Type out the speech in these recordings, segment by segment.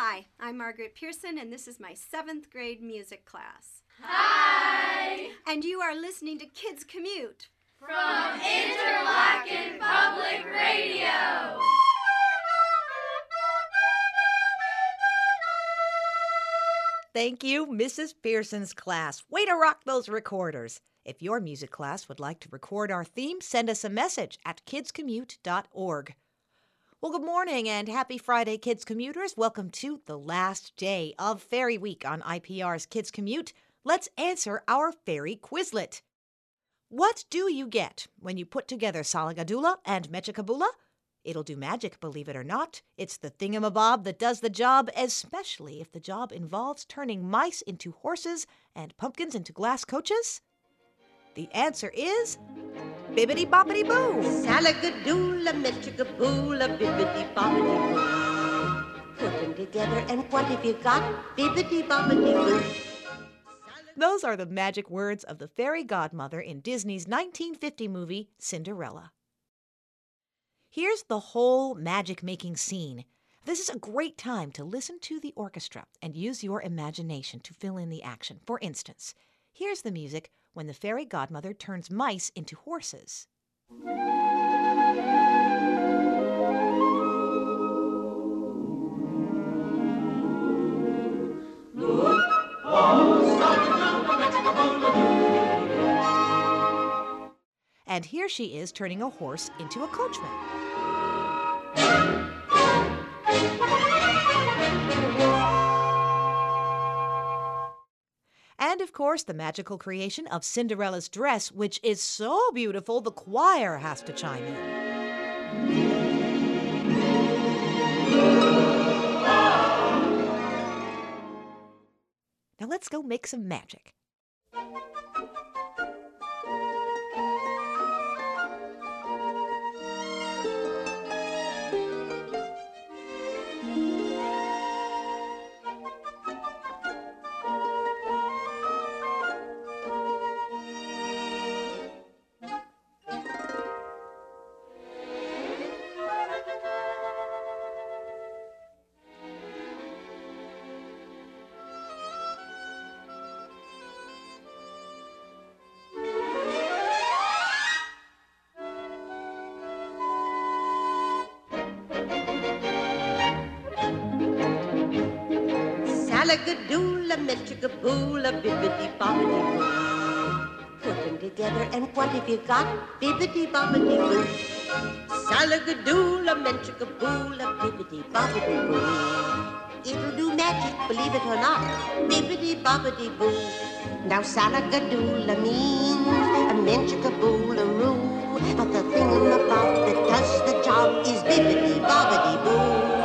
Hi, I'm Margaret Pearson, and this is my 7th grade music class. Hi! And you are listening to Kids Commute From Interlochen Public Radio. Thank you, Mrs. Pearson's class. Way to rock those recorders. If your music class would like to record our theme, send us a message at kidscommute.org. Well, good morning and happy Friday, Kids Commuters. Welcome to the last day of Fairy Week on IPR's Kids Commute. Let's answer our Fairy Quizlet. What do you get when you put together Salagadoola and Mechakaboola? It'll do magic, believe it or not. It's the thingamabob that does the job, especially if the job involves turning mice into horses and pumpkins into glass coaches. The answer is bibbidi bobbidi boo. Salagadoola, Mechakaboola, bibbidi bobbidi boo. Put them together and what have you got? Bibbidi bobbidi boo. Those are the magic words of the fairy godmother in Disney's 1950 movie, Cinderella. Here's the whole magic-making scene. This is a great time to listen to the orchestra and use your imagination to fill in the action. For instance, here's the music when the fairy godmother turns mice into horses. And here she is turning a horse into a coachman. And of course, the magical creation of Cinderella's dress, which is so beautiful the choir has to chime in. Now let's go make some magic. Salagadoola, Mechakaboola, bibbidi bobbidi boo. Put them together and what have you got? Bibbidi bobbidi boo. Salagadoola, Mechakaboola, bibbidi bobbidi boo. It'll do magic, believe it or not. Bibbidi bobbidi boo. Now Salagadoola means a Mechakaboola-roo. But the thingamabob that does the job is bibbidi bobbidi boo.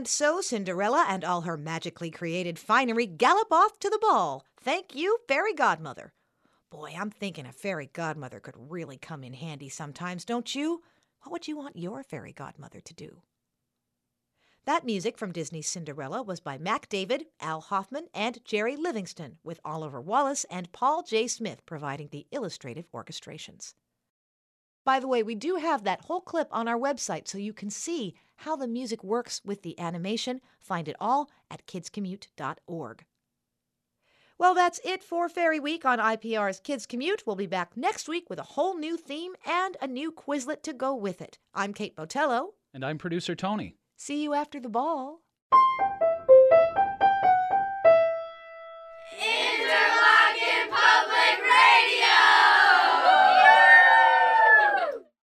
And so Cinderella and all her magically created finery gallop off to the ball. Thank you, Fairy Godmother. Boy, I'm thinking a fairy godmother could really come in handy sometimes, don't you? What would you want your fairy godmother to do? That music from Disney's Cinderella was by Mac David, Al Hoffman, and Jerry Livingston, with Oliver Wallace and Paul J. Smith providing the illustrative orchestrations. By the way, we do have that whole clip on our website so you can see how the music works with the animation. Find it all at kidscommute.org. Well, that's it for Fairy Week on IPR's Kids Commute. We'll be back next week with a whole new theme and a new Quizlet to go with it. I'm Kate Botello. And I'm producer Tony. See you after the ball.